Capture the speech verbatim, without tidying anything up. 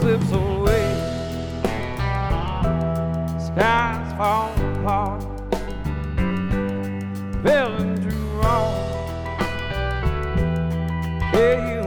slips away, skies fall apart, fell into wrong. Yeah, you